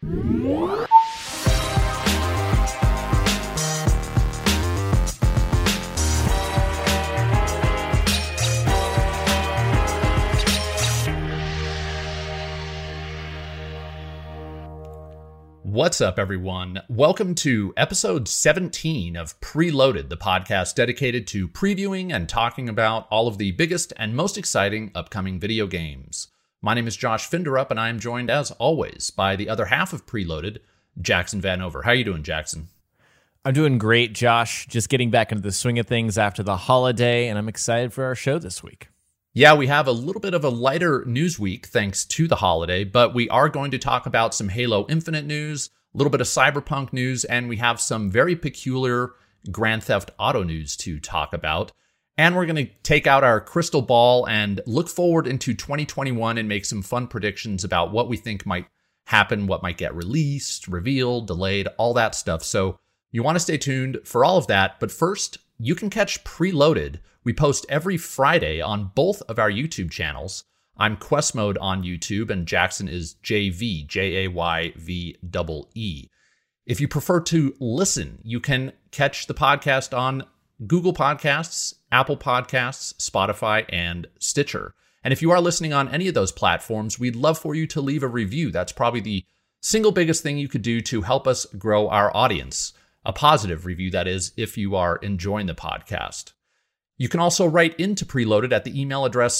What's up, everyone? Welcome to episode 17 of Preloaded, the podcast dedicated to previewing and talking about all of the biggest and most exciting upcoming video games. My name is Josh Finderup, and I am joined, as always, by the other half of Preloaded, Jackson Vanover. How are you doing, Jackson? I'm doing great, Josh. Just getting back into the swing of things after the holiday, and I'm excited for our show this week. Yeah, we have a little bit of a lighter news week thanks to the holiday, but we are going to talk about some Halo Infinite news, a little bit of Cyberpunk news, and we have some very peculiar Grand Theft Auto news to talk about. And we're going to take out our crystal ball and look forward into 2021 and make some fun predictions about what we think might happen, what might get released, revealed, delayed, all that stuff. So you want to stay tuned for all of that. But first, you can catch Preloaded. We post every Friday on both of our YouTube channels. I'm Quest Mode on YouTube, and Jackson is JV, Jayvyee. If you prefer to listen, you can catch the podcast on Google Podcasts, Apple Podcasts, Spotify, and Stitcher. And if you are listening on any of those platforms, we'd love for you to leave a review. That's probably the single biggest thing you could do to help us grow our audience. A positive review, that is, if you are enjoying the podcast. You can also write into Preloaded at the email address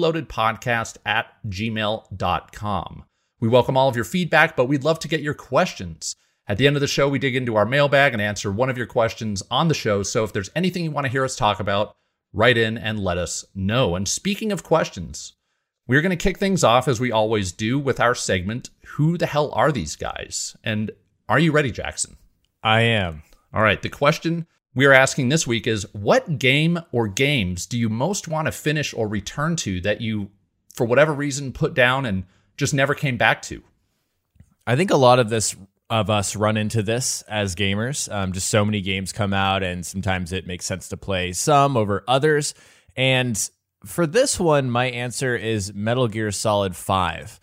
preloadedpodcast@gmail.com. We welcome all of your feedback, but we'd love to get your questions. At the end of the show, we dig into our mailbag and answer one of your questions on the show. So if there's anything you want to hear us talk about, write in and let us know. And speaking of questions, we're going to kick things off, as we always do, with our segment, Who the Hell Are These Guys? And are you ready, Jackson? I am. All right, the question we are asking this week is, what game or games do you most want to finish or return to that you, for whatever reason, put down and just never came back to? I think a lot of us run into this as gamers. Just so many games come out, and sometimes it makes sense to play some over others. And for this one, my answer is Metal Gear Solid 5.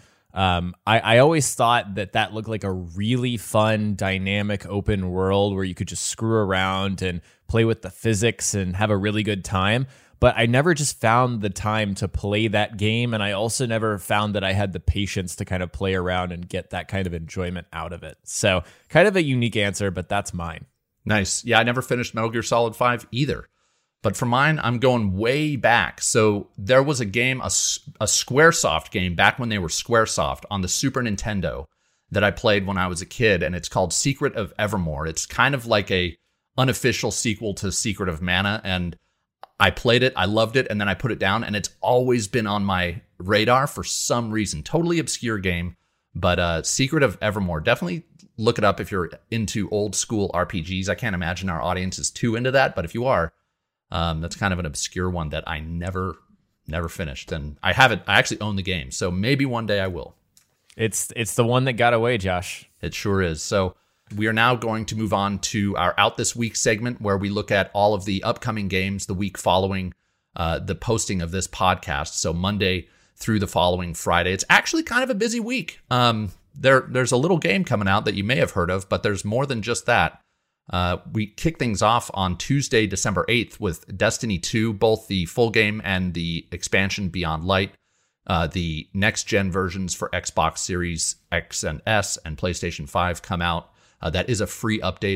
I always thought that looked like a really fun, dynamic, open world where you could just screw around and play with the physics and have a really good time. But I never just found the time to play that game. And I also never found that I had the patience to kind of play around and get that kind of enjoyment out of it. So kind of a unique answer, but that's mine. Nice. Yeah, I never finished Metal Gear Solid 5 either. But for mine, I'm going way back. So there was a game, a Squaresoft game, back when they were Squaresoft, on the Super Nintendo that I played when I was a kid, and it's called Secret of Evermore. It's kind of like a unofficial sequel to Secret of Mana, and I played it, I loved it, and then I put it down, and it's always been on my radar for some reason. Totally obscure game, but Secret of Evermore, definitely look it up if you're into old school RPGs. I can't imagine our audience is too into that, but if you are, that's kind of an obscure one that I never finished. And I actually own the game, so maybe one day I will. It's the one that got away, Josh. It sure is. So we are now going to move on to our Out This Week segment, where we look at all of the upcoming games the week following the posting of this podcast. So Monday through the following Friday. It's actually kind of a busy week. There's a little game coming out that you may have heard of, but there's more than just that. We kick things off on Tuesday, December 8th with Destiny 2, both the full game and the expansion Beyond Light. The next-gen versions for Xbox Series X and S and PlayStation 5 come out. That is a free update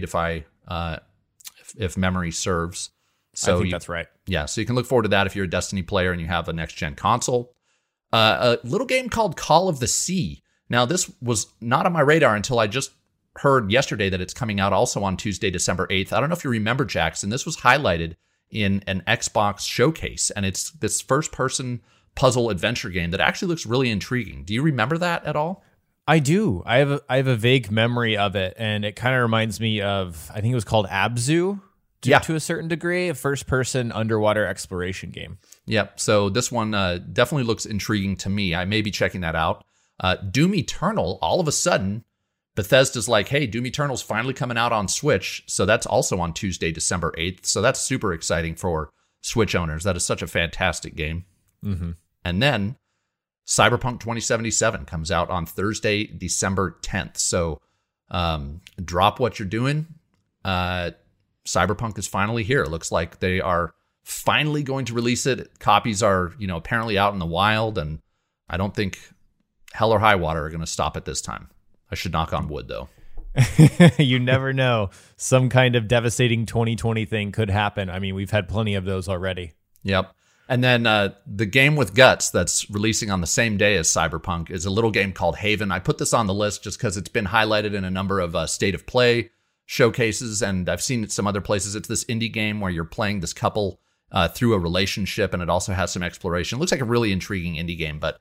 if memory serves. So I think that's right. Yeah, so you can look forward to that if you're a Destiny player and you have a next-gen console. A little game called Call of the Sea. Now, this was not on my radar until I just heard yesterday that it's coming out also on Tuesday, December 8th. I don't know if you remember, Jackson. This was highlighted in an Xbox showcase, and it's this first-person puzzle adventure game that actually looks really intriguing. Do you remember that at all? I do. I have a vague memory of it, and it kind of reminds me of, I think it was called Abzu to a certain degree, a first-person underwater exploration game. Yep. So this one definitely looks intriguing to me. I may be checking that out. Doom Eternal, all of a sudden, Bethesda's like, hey, Doom Eternal's finally coming out on Switch. So that's also on Tuesday, December 8th. So that's super exciting for Switch owners. That is such a fantastic game. Mm-hmm. And then Cyberpunk 2077 comes out on Thursday, December 10th. So drop what you're doing. Cyberpunk is finally here. It looks like they are finally going to release it. Copies are, apparently out in the wild, and I don't think hell or high water are going to stop it this time. I should knock on wood, though. You never know. Some kind of devastating 2020 thing could happen. I mean, we've had plenty of those already. Yep. And then the game with guts that's releasing on the same day as Cyberpunk is a little game called Haven. I put this on the list just because it's been highlighted in a number of state of play showcases, and I've seen it some other places. It's this indie game where you're playing this couple through a relationship, and it also has some exploration. It looks like a really intriguing indie game, but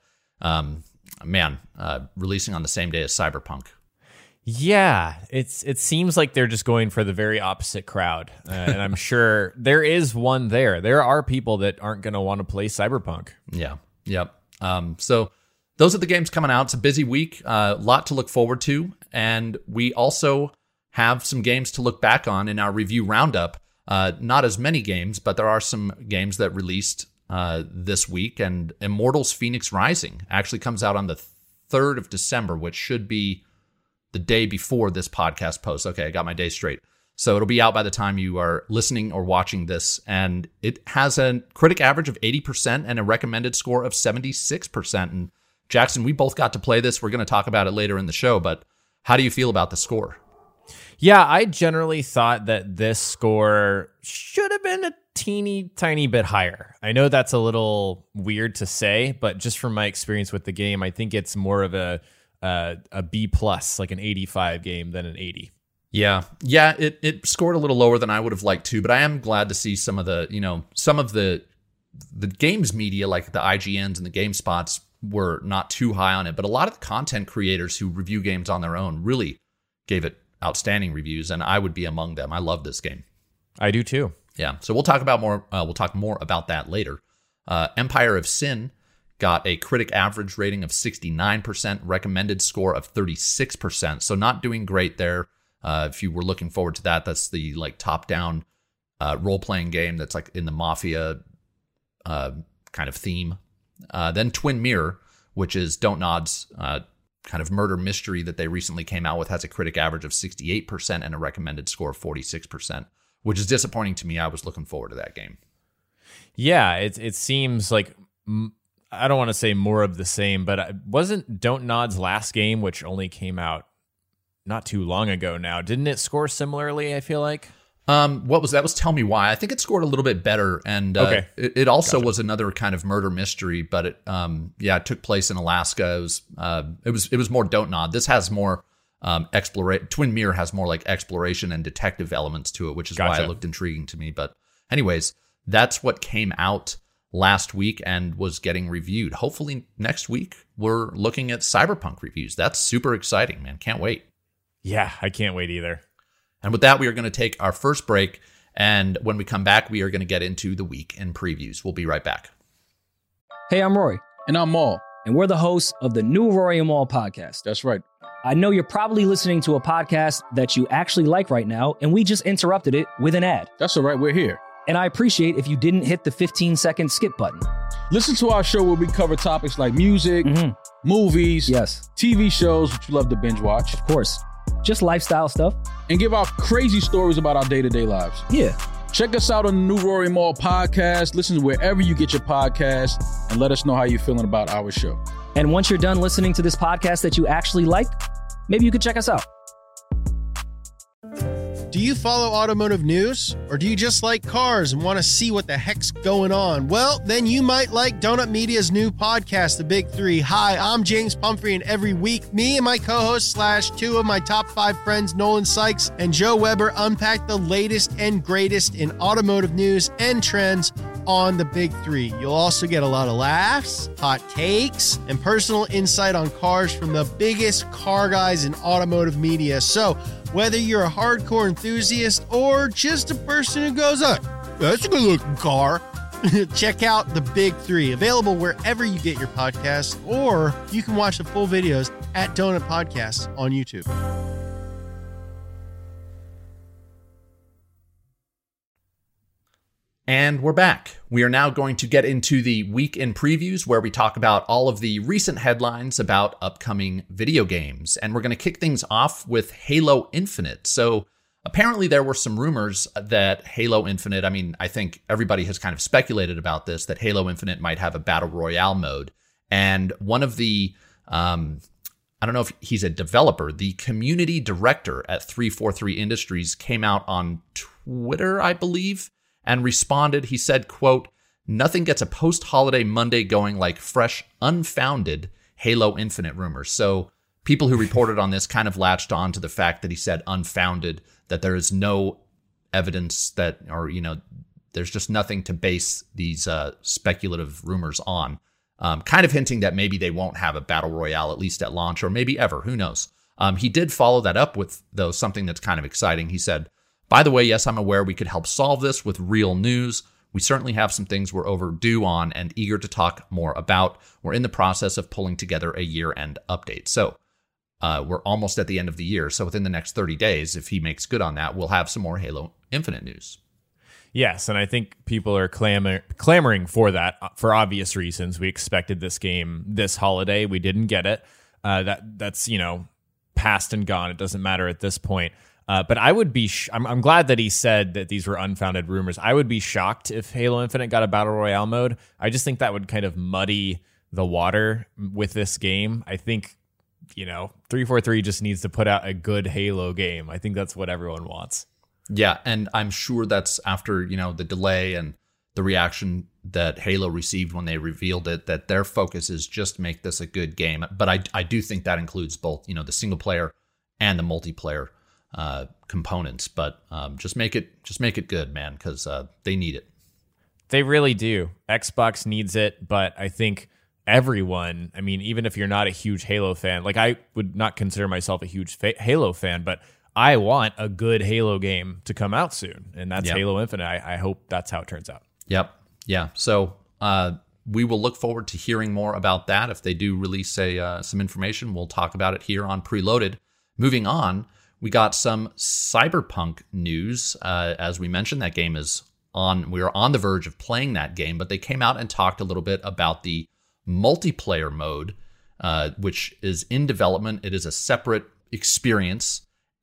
releasing on the same day as Cyberpunk. Yeah, it seems like they're just going for the very opposite crowd. And I'm sure there is one there. There are people that aren't going to want to play Cyberpunk. Yeah, yep. So those are the games coming out. It's a busy week, a lot to look forward to. And we also have some games to look back on in our review roundup. Not as many games, but there are some games that released this week. And Immortals Phoenix Rising actually comes out on the 3rd of December, which should be the day before this podcast posts. Okay, I got my day straight. So it'll be out by the time you are listening or watching this. And it has a critic average of 80% and a recommended score of 76%. And Jackson, we both got to play this. We're going to talk about it later in the show, but how do you feel about the score? Yeah, I generally thought that this score should have been a teeny tiny bit higher. I know that's a little weird to say, but just from my experience with the game, I think it's more of a B plus, like an 85 game than an 80. Yeah. It scored a little lower than I would have liked to, but I am glad to see some of the games media, like the IGNs and the GameSpots, were not too high on it. But a lot of the content creators who review games on their own really gave it outstanding reviews, and I would be among them. I love this game. I do too. Yeah. So we'll talk more about that later. Empire of Sin got a critic average rating of 69%, recommended score of 36%. So not doing great there. If you were looking forward to that, that's the top-down role-playing game that's like in the Mafia kind of theme. Then Twin Mirror, which is Don't Nod's kind of murder mystery that they recently came out with, has a critic average of 68% and a recommended score of 46%, which is disappointing to me. I was looking forward to that game. Yeah, it seems like, I don't want to say more of the same, but wasn't Don't Nod's last game, which only came out not too long ago now, didn't it score similarly, I feel like? What was that? Was Tell Me Why. I think it scored a little bit better, and okay. It also was another kind of murder mystery, but it took place in Alaska. It was more Don't Nod. This has more exploration. Twin Mirror has more like exploration and detective elements to it, which is why it looked intriguing to me. But anyways, that's what came out last week and was getting reviewed. Hopefully next week we're looking at Cyberpunk reviews. That's super exciting, man. Can't wait. Yeah, I can't wait either. And with that, we are going to take our first break. And when we come back, we are going to get into the week in previews. We'll be right back. Hey, I'm Rory. And I'm Maul. And we're the hosts of the new Rory and Maul podcast. That's right. I know you're probably listening to a podcast that you actually like right now, and we just interrupted it with an ad. That's all right. We're here. And I appreciate if you didn't hit the 15-second skip button. Listen to our show where we cover topics like music, movies, yes, TV shows, which you love to binge watch. Of course. Just lifestyle stuff. And give out crazy stories about our day-to-day lives. Yeah. Check us out on the new Rory Maul podcast. Listen wherever you get your podcast and let us know how you're feeling about our show. And once you're done listening to this podcast that you actually like, maybe you could check us out. Do you follow automotive news? Or do you just like cars and want to see what the heck's going on? Well, then you might like Donut Media's new podcast, The Big Three. Hi, I'm James Pumphrey, and every week, me and my co-host / two of my top 5 friends, Nolan Sykes and Joe Weber, unpack the latest and greatest in automotive news and trends on The Big Three. You'll also get a lot of laughs, hot takes, and personal insight on cars from the biggest car guys in automotive media. So, whether you're a hardcore enthusiast or just a person who goes, that's a good-looking car, check out The Big Three, available wherever you get your podcasts, or you can watch the full videos at Donut Podcasts on YouTube. And we're back. We are now going to get into the week in previews where we talk about all of the recent headlines about upcoming video games. And we're going to kick things off with Halo Infinite. So apparently there were some rumors that Halo Infinite, I think everybody has kind of speculated about this, that Halo Infinite might have a battle royale mode. And one of the, I don't know if he's a developer, the community director at 343 Industries came out on Twitter, I believe, and responded. He said, quote, "Nothing gets a post-holiday Monday going like fresh, unfounded Halo Infinite rumors." So people who reported on this kind of latched on to the fact that he said unfounded, that there is no evidence that, or, there's just nothing to base these speculative rumors on. Kind of hinting that maybe they won't have a battle royale, at least at launch, or maybe ever, who knows. He did follow that up with, though, something that's kind of exciting. He said, "By the way, yes, I'm aware we could help solve this with real news. We certainly have some things we're overdue on and eager to talk more about. We're in the process of pulling together a year-end update." So we're almost at the end of the year. So within the next 30 days, if he makes good on that, we'll have some more Halo Infinite news. Yes, and I think people are clamoring for that for obvious reasons. We expected this game this holiday. We didn't get it. That's past and gone. It doesn't matter at this point. But I would be, I'm glad that he said that these were unfounded rumors. I would be shocked if Halo Infinite got a Battle Royale mode. I just think that would kind of muddy the water with this game. I think, 343 just needs to put out a good Halo game. I think that's what everyone wants. Yeah, and I'm sure that's after, the delay and the reaction that Halo received when they revealed it, that their focus is just make this a good game. But I do think that includes both, the single player and the multiplayer components, but just make it good, man, because they need it. They really do. Xbox needs it, but I think everyone, even if you're not a huge Halo fan, like I would not consider myself a huge Halo fan, but I want a good Halo game to come out soon, and that's Halo Infinite. I hope that's how it turns out. Yep. Yeah. So we will look forward to hearing more about that. If they do release some information, we'll talk about it here on Preloaded. Moving on, we got some Cyberpunk news. As we mentioned, that game is on. We are on the verge of playing that game, but they came out and talked a little bit about the multiplayer mode, which is in development. It is a separate experience,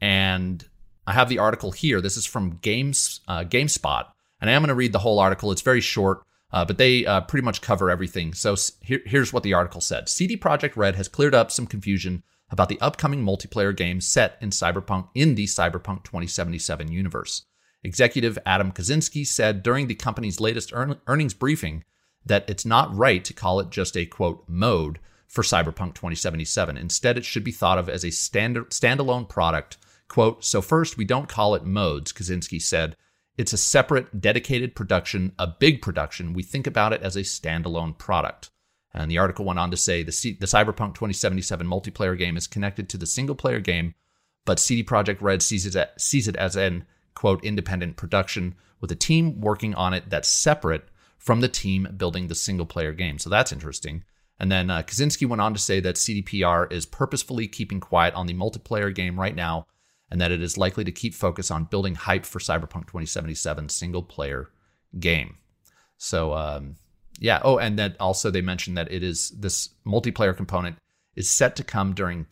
and I have the article here. This is from GameSpot, and I am going to read the whole article. It's very short, but they pretty much cover everything. So here's what the article said. CD Projekt Red has cleared up some confusion about the upcoming multiplayer game set in the Cyberpunk 2077 universe. Executive Adam Kaczynski said during the company's latest earnings briefing that it's not right to call it just a, quote, mode for Cyberpunk 2077. Instead, it should be thought of as a standalone product. Quote, "So first, we don't call it modes," Kaczynski said. "It's a separate, dedicated production, a big production. We think about it as a standalone product." And the article went on to say the Cyberpunk 2077 multiplayer game is connected to the single-player game, but CD Projekt Red sees it as an, quote, independent production with a team working on it that's separate from the team building the single-player game. So that's interesting. And then Kaczynski went on to say that CDPR is purposefully keeping quiet on the multiplayer game right now, and that it is likely to keep focus on building hype for Cyberpunk 2077 single-player game. So, yeah. Oh, and then also they mentioned that this multiplayer component is set to come during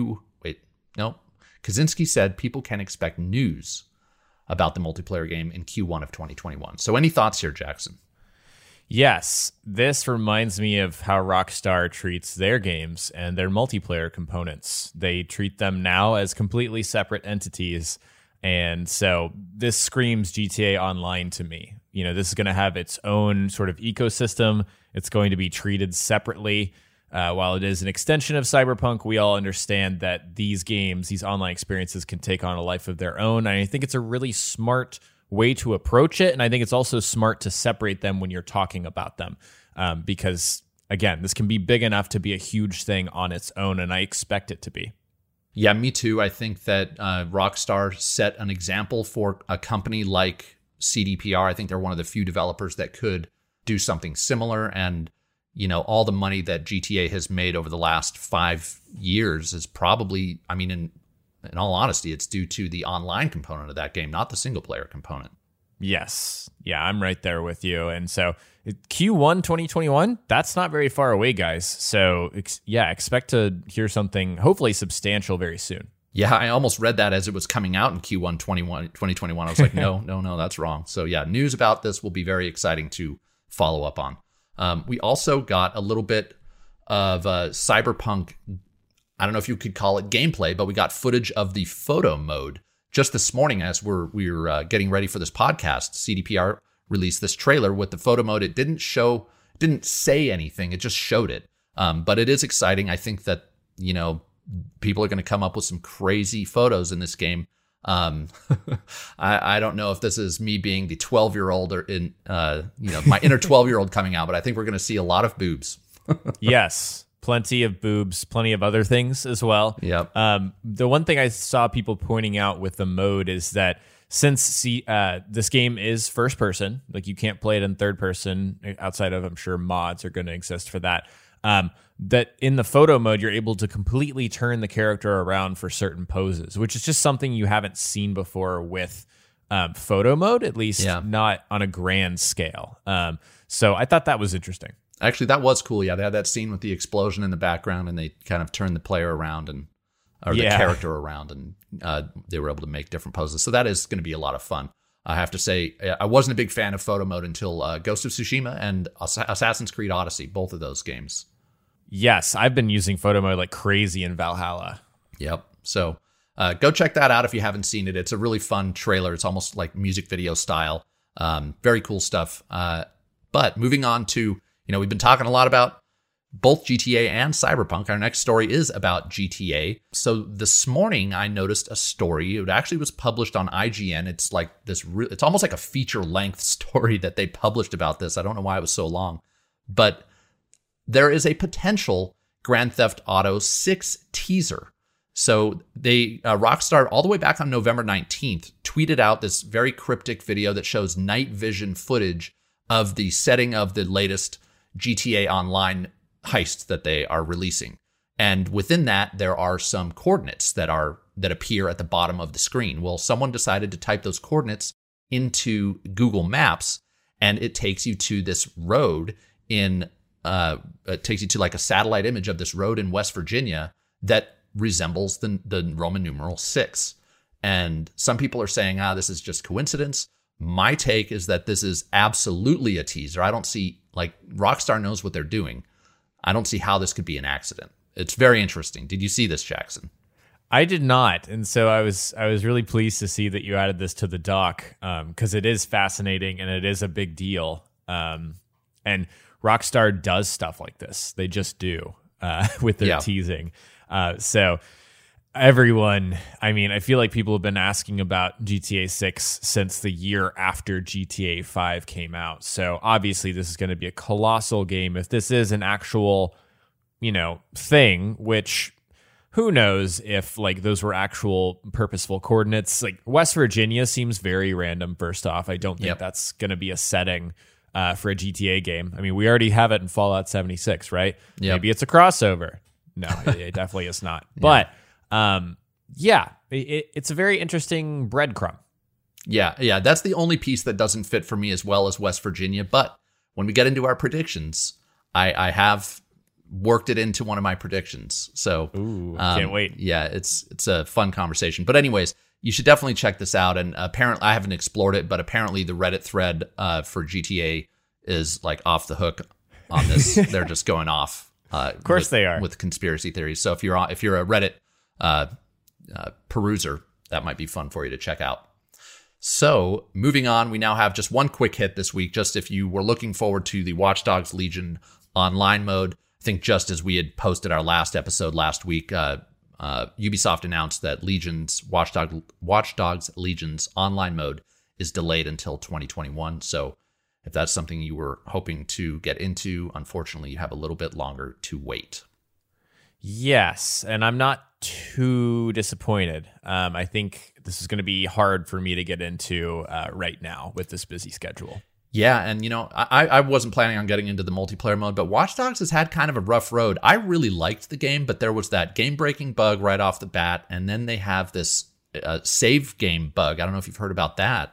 Kaczynski said people can expect news about the multiplayer game in Q1 of 2021. So any thoughts here, Jackson? Yes, this reminds me of how Rockstar treats their games and their multiplayer components. They treat them now as completely separate entities. And so this screams GTA Online to me. This is going to have its own sort of ecosystem. It's going to be treated separately. While it is an extension of Cyberpunk, we all understand that these games, these online experiences can take on a life of their own. And I think it's a really smart way to approach it. And I think it's also smart to separate them when you're talking about them. Because, again, this can be big enough to be a huge thing on its own, and I expect it to be. Yeah, me too. I think that Rockstar set an example for a company like CDPR. I think they're one of the few developers that could do something similar. And, all the money that GTA has made over the last 5 years is probably, in all honesty, it's due to the online component of that game, not the single player component. Yes. Yeah, I'm right there with you. And so Q1 2021, that's not very far away, guys. So expect to hear something hopefully substantial very soon. Yeah, I almost read that as it was coming out in Q1 2021. I was like, no, that's wrong. So yeah, news about this will be very exciting to follow up on. We also got a little bit of Cyberpunk, I don't know if you could call it gameplay, but we got footage of the photo mode just this morning as we were getting ready for this podcast. CDPR released this trailer with the photo mode. It didn't say anything. It just showed it. But it is exciting. I think that, people are going to come up with some crazy photos in this game. I don't know if this is me being the 12-year-old or my inner 12-year-old coming out, but I think we're going to see a lot of boobs. Yes. Plenty of boobs, plenty of other things as well. Yep. The one thing I saw people pointing out with the mode is that since this game is first person, like you can't play it in third person outside of, I'm sure mods are going to exist for that. That in the photo mode, you're able to completely turn the character around for certain poses, which is just something you haven't seen before with photo mode, at least not on a grand scale. So I thought that was interesting. Actually, that was cool. Yeah, they had that scene with the explosion in the background, and they kind of turned the player around the character around, and they were able to make different poses. So that is going to be a lot of fun. I have to say, I wasn't a big fan of photo mode until Ghost of Tsushima and Assassin's Creed Odyssey, both of those games. Yes, I've been using photo mode like crazy in Valhalla. Yep. So go check that out if you haven't seen it. It's a really fun trailer. It's almost like music video style. Very cool stuff. But moving on to, we've been talking a lot about both GTA and Cyberpunk. Our next story is about GTA. So this morning I noticed a story. It actually was published on IGN. It's like it's almost like a feature-length story that they published about this. I don't know why it was so long. But there is a potential Grand Theft Auto 6 teaser. So they Rockstar, all the way back on November 19th, tweeted out this very cryptic video that shows night vision footage of the setting of the latest GTA Online heist that they are releasing. And within that, there are some coordinates that appear at the bottom of the screen. Well, someone decided to type those coordinates into Google Maps, and it takes you to this road it takes you to like a satellite image of this road in West Virginia that resembles the Roman numeral 6. And some people are saying, this is just coincidence. My take is that this is absolutely a teaser. I don't see, Rockstar knows what they're doing. I don't see how this could be an accident. It's very interesting. Did you see this, Jackson? I did not, and so I was really pleased to see that you added this to the doc because it is fascinating and it is a big deal. And Rockstar does stuff like this; they just do with their teasing. So everyone, I feel like people have been asking about GTA 6 since the year after GTA 5 came out. So obviously, this is going to be a colossal game. If this is an actual, thing, which who knows if those were actual purposeful coordinates. West Virginia seems very random. First off, I don't think that's going to be a setting for a GTA game. We already have it in Fallout 76, right? Yep. Maybe it's a crossover. No, it definitely is not. But it's a very interesting breadcrumb. Yeah, that's the only piece that doesn't fit for me as well as West Virginia. But when we get into our predictions, I have worked it into one of my predictions. So can't wait. Yeah, it's a fun conversation. But anyways, you should definitely check this out. And apparently, I haven't explored it, but apparently the Reddit thread for GTA is off the hook on this. They're just going off. Of course they are. With conspiracy theories. So if you're a Reddit peruser, that might be fun for you to check out. So moving on, we now have just one quick hit this week. Just if you were looking forward to the Watch Dogs Legion online mode, I think just as we had posted our last episode last week, Ubisoft announced that Watch Dogs Legion's online mode is delayed until 2021. So if that's something you were hoping to get into, unfortunately, you have a little bit longer to wait. Yes, and I'm not too disappointed. I think this is going to be hard for me to get into right now with this busy schedule. Yeah, and I wasn't planning on getting into the multiplayer mode, but Watch Dogs has had kind of a rough road. I really liked the game, but there was that game-breaking bug right off the bat, and then they have this save game bug. I don't know if you've heard about that,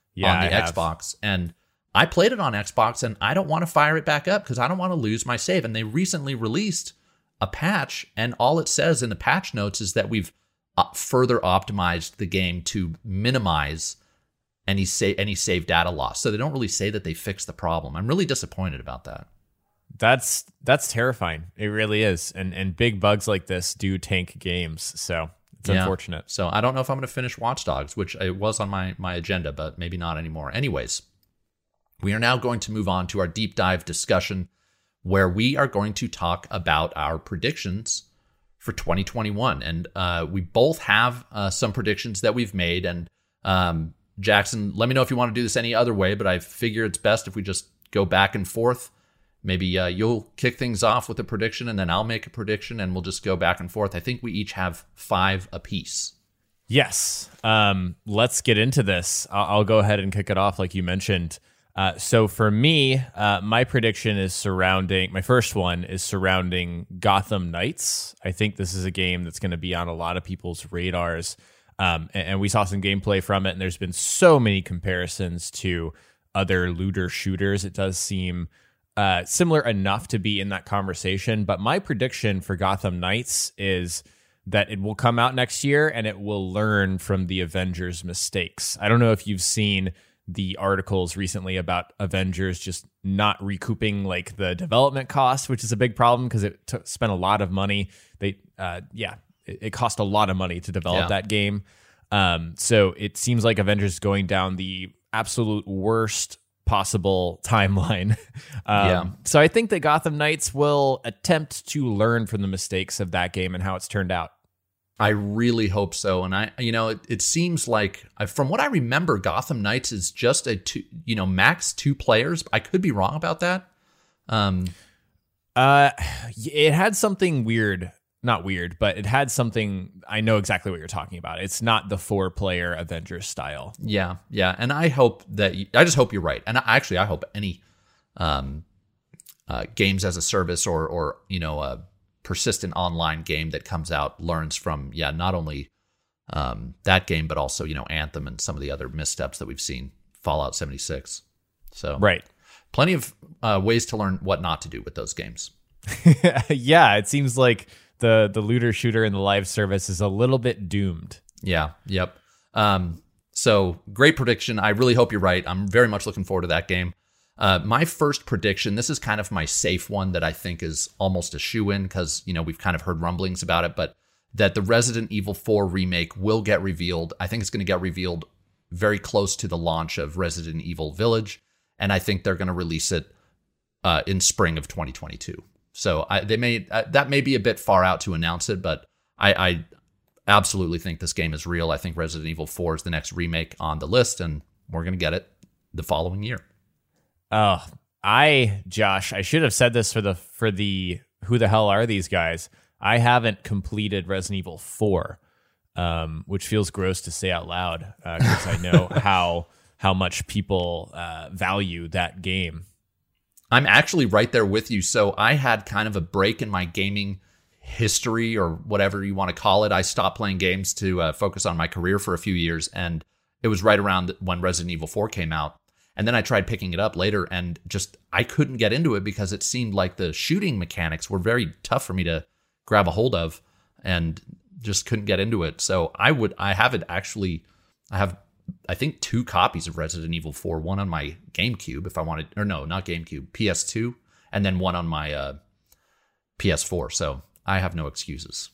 on the Xbox. And I played it on Xbox, and I don't want to fire it back up because I don't want to lose my save. And they recently released a patch, and all it says in the patch notes is that we've further optimized the game to minimize any save data loss. So they don't really say that they fixed the problem. I'm really disappointed about that. That's terrifying. It really is. And big bugs like this do tank games. So it's unfortunate. So I don't know if I'm going to finish Watch Dogs, which it was on my agenda, but maybe not anymore. Anyways, we are now going to move on to our deep dive discussion, where we are going to talk about our predictions for 2021. And we both have some predictions that we've made. And Jackson, let me know if you want to do this any other way, but I figure it's best if we just go back and forth. Maybe you'll kick things off with a prediction, and then I'll make a prediction, and we'll just go back and forth. I think we each have 5 apiece. Yes. Let's get into this. I'll go ahead and kick it off like you mentioned. So for me, my prediction is surrounding, my first one is surrounding Gotham Knights. I think this is a game that's going to be on a lot of people's radars. And we saw some gameplay from it, and there's been so many comparisons to other looter shooters. It does seem similar enough to be in that conversation. But my prediction for Gotham Knights is that it will come out next year and it will learn from the Avengers' mistakes. I don't know if you've seen the articles recently about Avengers just not recouping like the development cost, which is a big problem because it spent a lot of money. It cost a lot of money to develop that game. So it seems like Avengers is going down the absolute worst possible timeline. So I think that Gotham Knights will attempt to learn from the mistakes of that game and how it's turned out. I really hope so. And it seems like, from what I remember, Gotham Knights is just max 2 players. I could be wrong about that. It had something weird. Not weird, but it had something. I know exactly what you're talking about. It's not the 4-player Avengers style. Yeah. And I hope that I just hope you're right. And I hope any games as a service or a persistent online game that comes out learns from not only that game, but also Anthem and some of the other missteps that we've seen, Fallout 76. So right, plenty of ways to learn what not to do with those games. Yeah, it seems like the looter shooter in the live service is a little bit doomed. Yeah. Yep. So great prediction. I really hope you're right. I'm very much looking forward to that game. My first prediction, this is kind of my safe one that I think is almost a shoo-in because, we've kind of heard rumblings about it, but that the Resident Evil 4 remake will get revealed. I think it's going to get revealed very close to the launch of Resident Evil Village, and I think they're going to release it in spring of 2022. So that may be a bit far out to announce it, but I absolutely think this game is real. I think Resident Evil 4 is the next remake on the list, and we're going to get it the following year. Oh, Josh, I should have said this for the who the hell are these guys? I haven't completed Resident Evil 4, which feels gross to say out loud because I know how much people value that game. I'm actually right there with you. So I had kind of a break in my gaming history or whatever you want to call it. I stopped playing games to focus on my career for a few years. And it was right around when Resident Evil 4 came out. And then I tried picking it up later and I couldn't get into it because it seemed like the shooting mechanics were very tough for me to grab a hold of and just couldn't get into it. So I have I think 2 copies of Resident Evil 4, one on my GameCube if I wanted, or no, not GameCube, PS2, and then one on my PS4. So I have no excuses.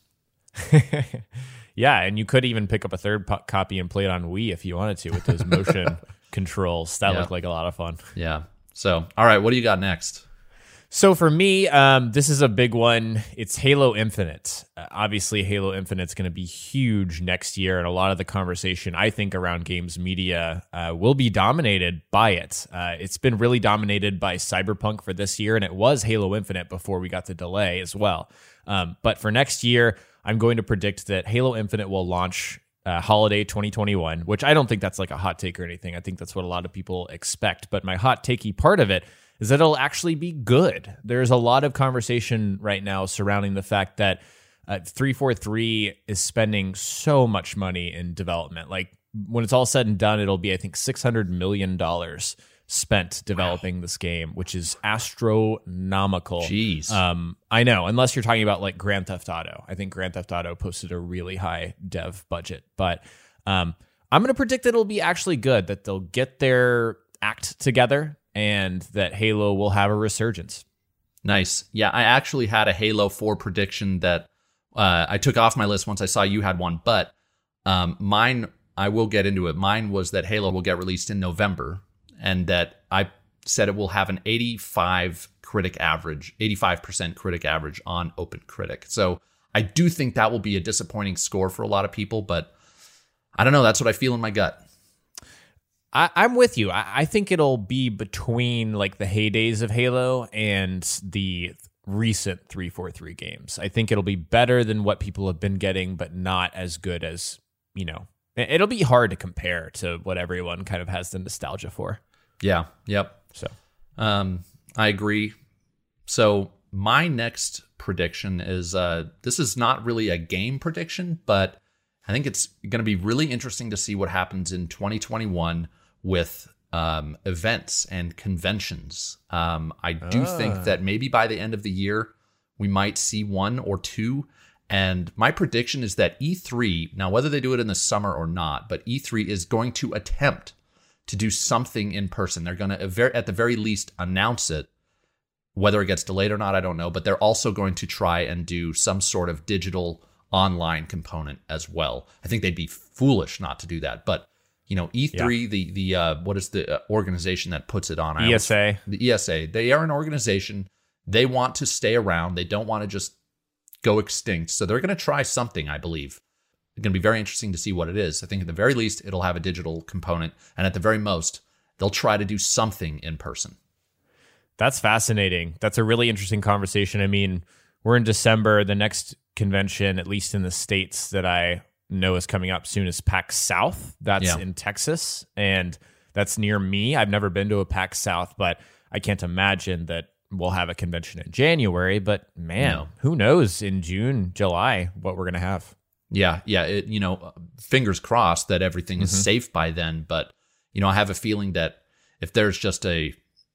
Yeah, and you could even pick up a third copy and play it on Wii if you wanted to with those motion controls. That looked like a lot of fun. Yeah. So, all right, what do you got next? So for me, this is a big one. It's Halo Infinite. Obviously, Halo Infinite's going to be huge next year, and a lot of the conversation, I think, around games media will be dominated by it. It's been really dominated by Cyberpunk for this year, and it was Halo Infinite before we got the delay as well. But for next year, I'm going to predict that Halo Infinite will launch holiday 2021, which I don't think that's like a hot take or anything. I think that's what a lot of people expect. But my hot takey part of it is that it'll actually be good. There's a lot of conversation right now surrounding the fact that 343 is spending so much money in development. Like when it's all said and done, it'll be, I think, $600 million spent developing this game, which is astronomical. Jeez. I know, unless you're talking about like Grand Theft Auto. I think Grand Theft Auto posted a really high dev budget, but I'm going to predict that it'll be actually good, that they'll get their act together and that Halo will have a resurgence. Nice. Yeah, I actually had a Halo 4 prediction that I took off my list once I saw you had one, but mine, I will get into it. Mine was that Halo will get released in November, and that I said it will have an 85% critic average on OpenCritic. So I do think that will be a disappointing score for a lot of people, but I don't know. That's what I feel in my gut. I'm with you. I think it'll be between like the heydays of Halo and the recent 343 games. I think it'll be better than what people have been getting, but not as good as, it'll be hard to compare to what everyone kind of has the nostalgia for. Yeah. Yep. So, I agree. So my next prediction is, this is not really a game prediction, but I think it's going to be really interesting to see what happens in 2021 with events and conventions. I do think that maybe by the end of the year, we might see one or two. And my prediction is that E3, now whether they do it in the summer or not, but E3 is going to attempt to do something in person. They're going to, at the very least, announce it. Whether it gets delayed or not, I don't know. But they're also going to try and do some sort of digital online component as well. I think they'd be foolish not to do that. But E3, the what is the organization that puts it on? ESA. The ESA. They are an organization. They want to stay around. They don't want to just go extinct. So they're going to try something, I believe. It's going to be very interesting to see what it is. I think at the very least, it'll have a digital component. And at the very most, they'll try to do something in person. That's fascinating. That's a really interesting conversation. I mean, we're in December. The next convention, at least in the States, that I know is coming up soon is PAX South. That's in Texas, and that's near me. I've never been to a PAX South, but I can't imagine that we'll have a convention in January. But man, who knows in June, July, what we're going to have. Yeah. Fingers crossed that everything is safe by then. But, I have a feeling that if there's just a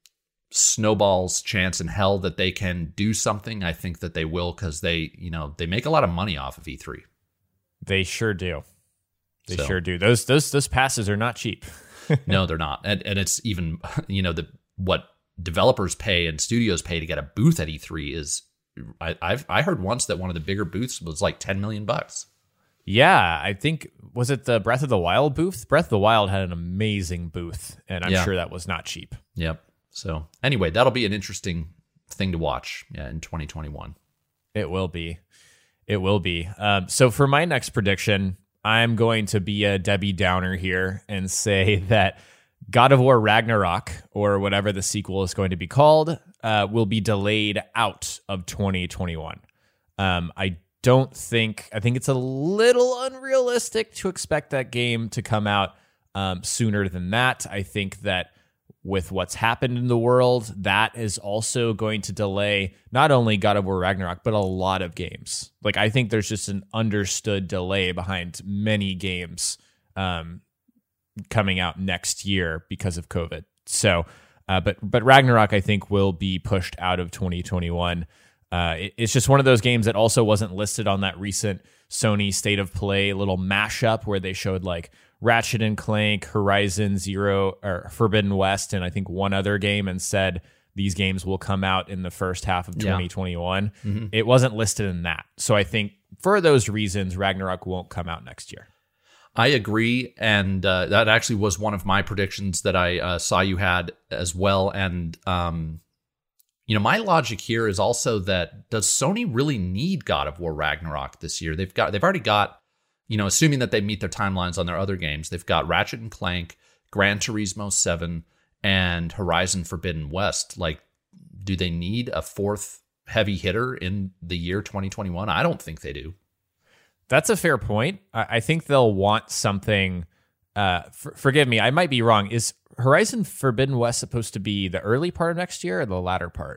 snowball's chance in hell that they can do something, I think that they will, because they make a lot of money off of E3. They sure do. They sure do. Those passes are not cheap. No, they're not. And it's even, what developers pay and studios pay to get a booth at E3 is, I heard once that one of the bigger booths was like $10 million. Yeah, I think, was it the Breath of the Wild booth? Breath of the Wild had an amazing booth, and I'm sure that was not cheap. Yep. So anyway, that'll be an interesting thing to watch in 2021. It will be. It will be. So for my next prediction, I'm going to be a Debbie Downer here and say that God of War Ragnarok, or whatever the sequel is going to be called, will be delayed out of 2021. I think it's a little unrealistic to expect that game to come out sooner than that. I think that with what's happened in the world, that is also going to delay not only God of War Ragnarok, but a lot of games. Like, I think there's just an understood delay behind many games coming out next year because of COVID. So, but Ragnarok, I think, will be pushed out of 2021. It's just one of those games that also wasn't listed on that recent Sony State of Play little mashup where they showed like Ratchet and Clank, Horizon Zero, or Forbidden West, and I think one other game, and said these games will come out in the first half of 2021. Mm-hmm. It wasn't listed in that. So I think for those reasons, Ragnarok won't come out next year. I agree, and that actually was one of my predictions that I saw you had as well. And my logic here is also that, does Sony really need God of War Ragnarok this year? They've already got, assuming that they meet their timelines on their other games, they've got Ratchet and Clank, Gran Turismo 7, and Horizon Forbidden West. Like, do they need a fourth heavy hitter in the year 2021? I don't think they do. That's a fair point. I think they'll want something. Forgive me, I might be wrong. Is Horizon Forbidden West supposed to be the early part of next year or the latter part?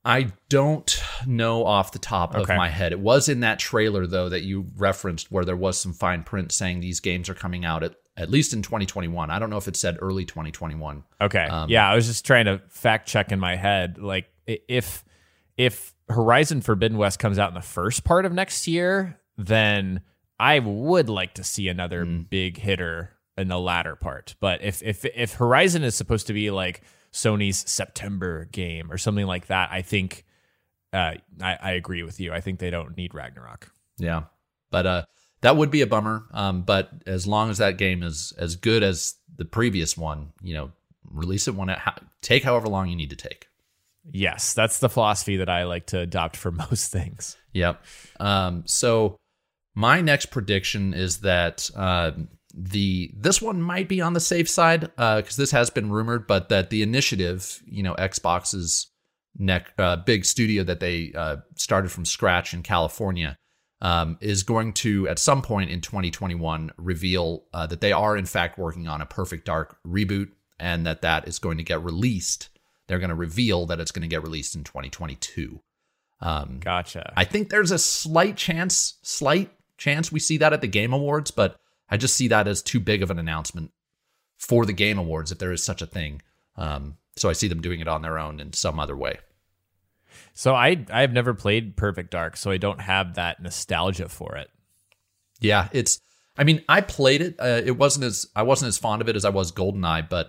I don't know off the top of my head. It was in that trailer, though, that you referenced where there was some fine print saying these games are coming out at least in 2021. I don't know if it said early 2021. Okay. Yeah, I was just trying to fact check in my head. Like, if Horizon Forbidden West comes out in the first part of next year, then I would like to see another big hitter in the latter part. But if Horizon is supposed to be like Sony's September game or something like that, I think I agree with you. I think they don't need Ragnarok. Yeah, but that would be a bummer. But as long as that game is as good as the previous one, release it take however long you need to take. Yes, that's the philosophy that I like to adopt for most things. Yep. So my next prediction is that this one might be on the safe side because this has been rumored, but that the Initiative, Xbox's big studio that they started from scratch in California, is going to, at some point in 2021, reveal that they are in fact working on a Perfect Dark reboot, and that is going to get released. They're going to reveal that it's going to get released in 2022. Gotcha. I think there's a slight chance we see that at the Game Awards, but I just see that as too big of an announcement for the Game Awards, if there is such a thing. So I see them doing it on their own in some other way. So I've never played Perfect Dark, so I don't have that nostalgia for it. Yeah, I played it. I wasn't as fond of it as I was GoldenEye, but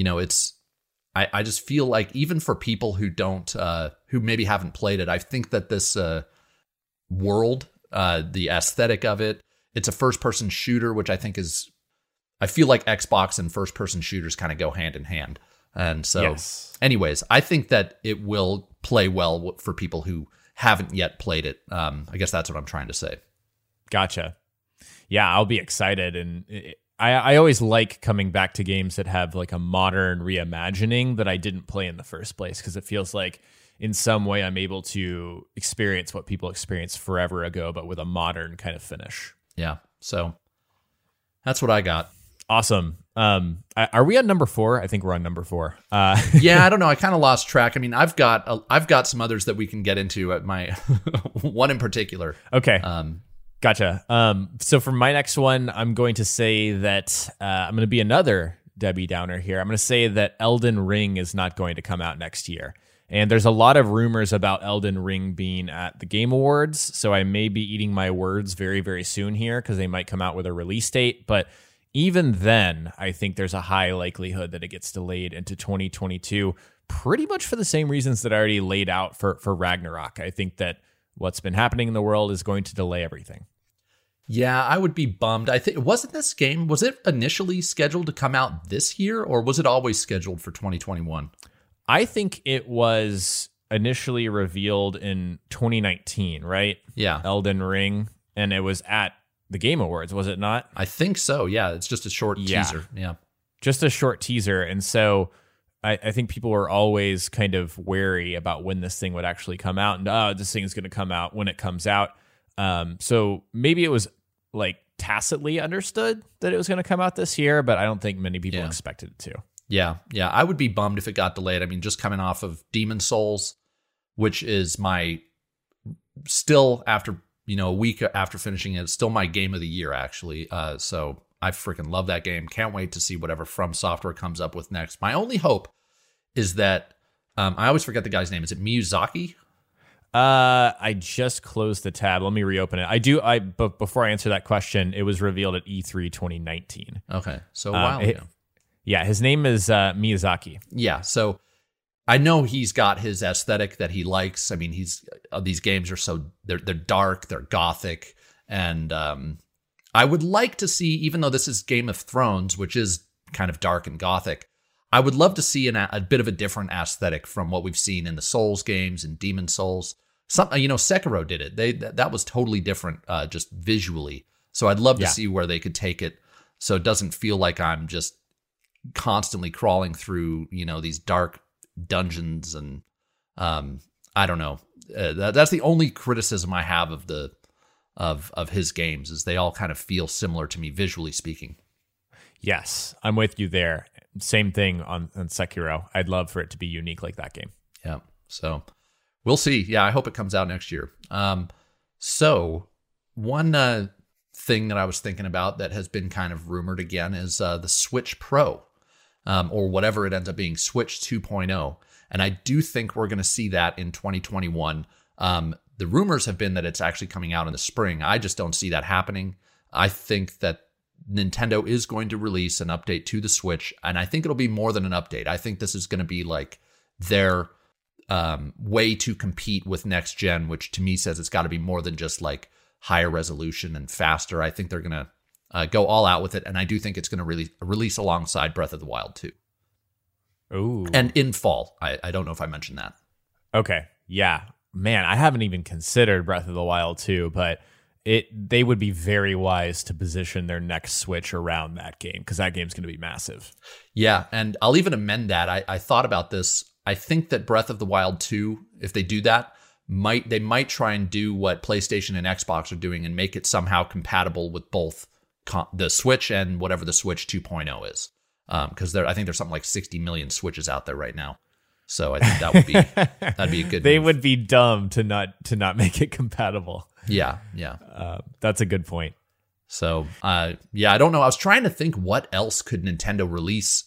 I just feel like even for people who who maybe haven't played it, I think that this world, the aesthetic of it, it's a first-person shooter, which I feel like Xbox and first-person shooters kind of go hand in hand. And so, anyways, I think that it will play well for people who haven't yet played it. I guess that's what I'm trying to say. Gotcha. Yeah, I'll be excited. And I always like coming back to games that have like a modern reimagining that I didn't play in the first place, because it feels like in some way I'm able to experience what people experienced forever ago, but with a modern kind of finish. Yeah. So that's what I got. Awesome. Are we on number 4? I think we're on number 4. Yeah, I don't know. I kind of lost track. I mean, I've got some others that we can get into at my one in particular. Okay. Gotcha. So for my next one, I'm going to say that I'm going to be another Debbie Downer here. I'm going to say that Elden Ring is not going to come out next year. And there's a lot of rumors about Elden Ring being at the Game Awards, so I may be eating my words very, very soon here because they might come out with a release date. But even then, I think there's a high likelihood that it gets delayed into 2022, pretty much for the same reasons that I already laid out for Ragnarok. I think that what's been happening in the world is going to delay everything. Yeah, I would be bummed. I think was it initially scheduled to come out this year, or was it always scheduled for 2021? I think it was initially revealed in 2019, right? Yeah. Elden Ring, and it was at the Game Awards, was it not? I think so, yeah. It's just a short teaser. Yeah. Just a short teaser. And so I think people were always kind of wary about when this thing would actually come out. And this thing is going to come out when it comes out. So maybe it was like tacitly understood that it was going to come out this year, but I don't think many people expected it to. Yeah. I would be bummed if it got delayed. I mean, just coming off of Demon's Souls, which is still after, a week after finishing it, it's still my game of the year, actually. So I freaking love that game. Can't wait to see whatever From Software comes up with next. My only hope is that, I always forget the guy's name. Is it Miyazaki? I just closed the tab. Let me reopen it. But before I answer that question, it was revealed at E3 2019. Okay. So a while ago. Yeah, his name is Miyazaki. Yeah, so I know he's got his aesthetic that he likes. I mean, these games are they're dark, they're gothic, and I would like to see, even though this is Game of Thrones, which is kind of dark and gothic, I would love to see a bit of a different aesthetic from what we've seen in the Souls games and Demon's Souls. Sekiro did it. That was totally different, just visually. So I'd love to see where they could take it, so it doesn't feel like I'm just constantly crawling through, these dark dungeons, and I don't know. That's the only criticism I have of his games, is they all kind of feel similar to me visually speaking. Yes, I'm with you there. Same thing on Sekiro. I'd love for it to be unique like that game. Yeah. So We'll see. Yeah, I hope it comes out next year. So one thing that I was thinking about that has been kind of rumored again is the Switch Pro, or whatever it ends up being, Switch 2.0. And I do think we're going to see that in 2021. The rumors have been that it's actually coming out in the spring. I just don't see that happening. I think that Nintendo is going to release an update to the Switch, and I think it'll be more than an update. I think this is going to be like their way to compete with next gen, which to me says it's got to be more than just like higher resolution and faster. I think they're going to go all out with it, and I do think it's going to release alongside Breath of the Wild 2. Ooh. And in fall. I don't know if I mentioned that. Okay. Yeah. Man, I haven't even considered Breath of the Wild 2, but they would be very wise to position their next Switch around that game, because that game's going to be massive. Yeah, and I'll even amend that. I thought about this. I think that Breath of the Wild 2, if they do that, they might try and do what PlayStation and Xbox are doing and make it somehow compatible with both the Switch and whatever the Switch 2.0 is. Because I think there's something like 60 million Switches out there right now. So I think that'd be a good They move. would be dumb to not make it compatible. Yeah. That's a good point. So, I don't know. I was trying to think what else could Nintendo release,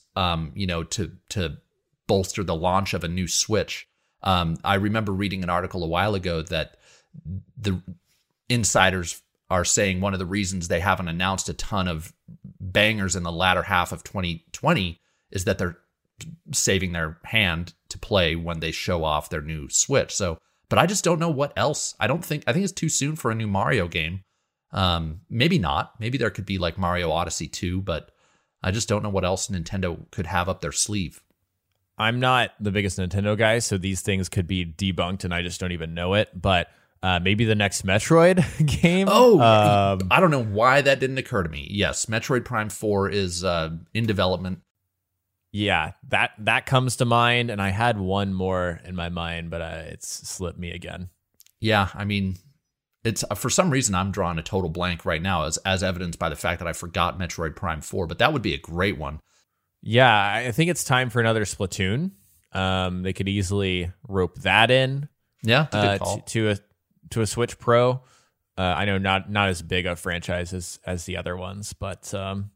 to bolster the launch of a new Switch. I remember reading an article a while ago that the insiders are saying one of the reasons they haven't announced a ton of bangers in the latter half of 2020 is that they're saving their hand to play when they show off their new Switch. So, but I just don't know what else. I think it's too soon for a new Mario game. Maybe not. Maybe there could be like Mario Odyssey 2, but I just don't know what else Nintendo could have up their sleeve. I'm not the biggest Nintendo guy, so these things could be debunked and I just don't even know it. But maybe the next Metroid game. I don't know why that didn't occur to me. Yes, Metroid Prime 4 is in development. Yeah, that comes to mind, and I had one more in my mind, but it's slipped me again. Yeah, I mean, it's for some reason I'm drawing a total blank right now, as evidenced by the fact that I forgot Metroid Prime 4, but that would be a great one. Yeah, I think it's time for another Splatoon. They could easily rope that in. Yeah, good call. To a Switch Pro. I know not as big a franchise as the other ones, but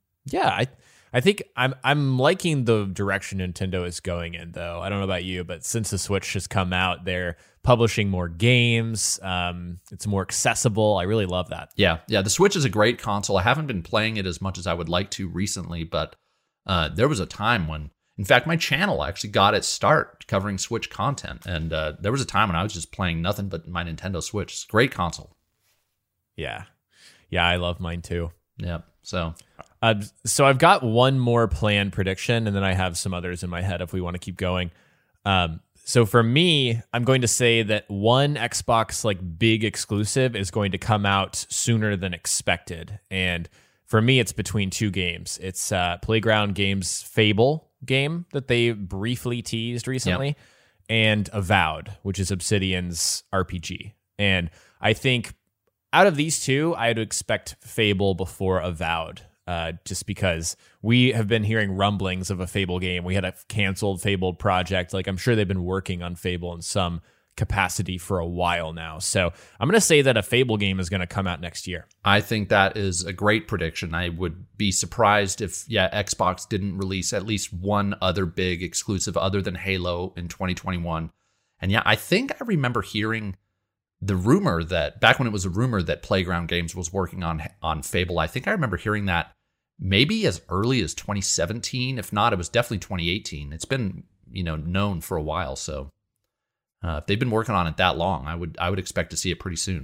I think I'm liking the direction Nintendo is going in, though. I don't know about you, but since the Switch has come out, they're publishing more games. It's more accessible. I really love that. Yeah. The Switch is a great console. I haven't been playing it as much as I would like to recently, but there was a time when, in fact, my channel actually got its start covering Switch content, and there was a time when I was just playing nothing but my Nintendo Switch. It's a great console. Yeah, I love mine too. Yeah, so I've got one more planned prediction, and then I have some others in my head if we want to keep going. So for me, I'm going to say that one Xbox big exclusive is going to come out sooner than expected, and for me, it's between two games. It's Playground Games' Fable game that they briefly teased recently, and Avowed, which is Obsidian's RPG. And I think out of these two, I'd expect Fable before Avowed, just because we have been hearing rumblings of a Fable game. We had a canceled Fable project. I'm sure they've been working on Fable in some capacity for a while now. So I'm going to say that a Fable game is going to come out next year. I think that is a great prediction. I would be surprised if Xbox didn't release at least one other big exclusive other than Halo in 2021. And I think I remember hearing the rumor that back when it was a rumor that Playground Games was working on Fable. I think I remember hearing that maybe as early as 2017. If not, it was definitely 2018. It's been known for a while. So if they've been working on it that long, I would expect to see it pretty soon.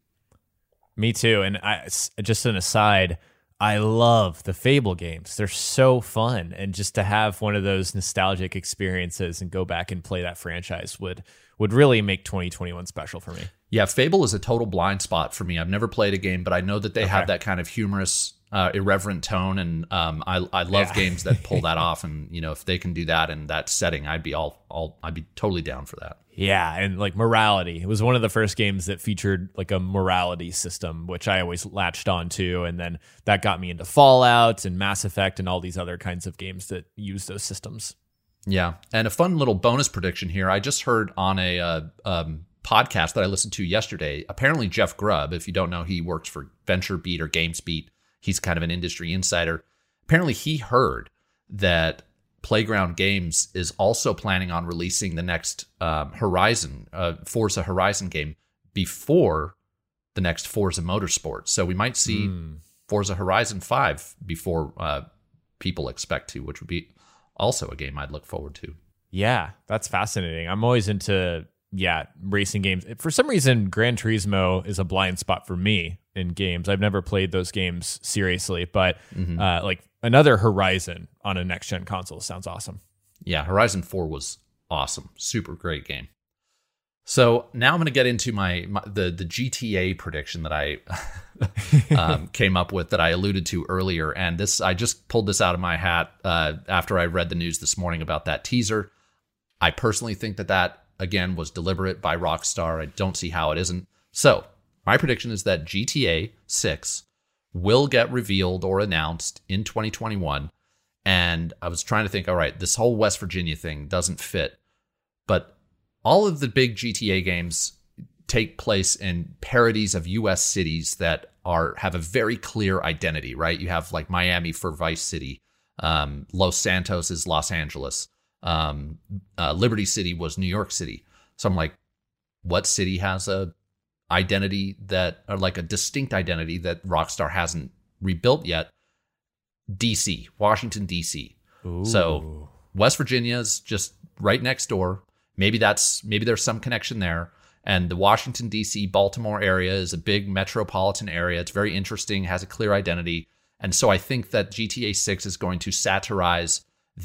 Me too. And just an aside, I love the Fable games. They're so fun. And just to have one of those nostalgic experiences and go back and play that franchise would really make 2021 special for me. Yeah, Fable is a total blind spot for me. I've never played a game, but I know that they have that kind of humorous, irreverent tone, and I love games that pull that off. And if they can do that in that setting, I'd be totally down for that. Yeah, and morality. It was one of the first games that featured a morality system, which I always latched on to, and then that got me into Fallout and Mass Effect and all these other kinds of games that use those systems. Yeah. And a fun little bonus prediction here. I just heard on a podcast that I listened to yesterday. Apparently, Jeff Grubb, if you don't know, he works for VentureBeat or GamesBeat. He's kind of an industry insider. Apparently, he heard that Playground Games is also planning on releasing the next Forza Horizon game before the next Forza Motorsport. So we might see Forza Horizon 5 before people expect to, which would be also a game I'd look forward to. Yeah, that's fascinating. I'm always into racing games. For some reason, Gran Turismo is a blind spot for me in games. I've never played those games seriously, but like another Horizon on a next-gen console sounds awesome. Yeah, Horizon 4 was awesome. Super great game. So now I'm going to get into the GTA prediction that I came up with that I alluded to earlier. And this, I just pulled this out of my hat after I read the news this morning about that teaser. I personally think that again, was deliberate by Rockstar. I don't see how it isn't. So my prediction is that GTA 6 will get revealed or announced in 2021. And I was trying to think, all right, this whole West Virginia thing doesn't fit. But all of the big GTA games take place in parodies of U.S. cities that have a very clear identity, right? You have like Miami for Vice City. Los Santos is Los Angeles. Liberty City was New York City. So I'm like, what city has a identity or like a distinct identity that Rockstar hasn't rebuilt yet? DC, Washington, DC. Ooh. So West Virginia's just right next door. Maybe there's some connection there. And the Washington, DC, Baltimore area is a big metropolitan area. It's very interesting, has a clear identity. And so I think that GTA 6 is going to satirize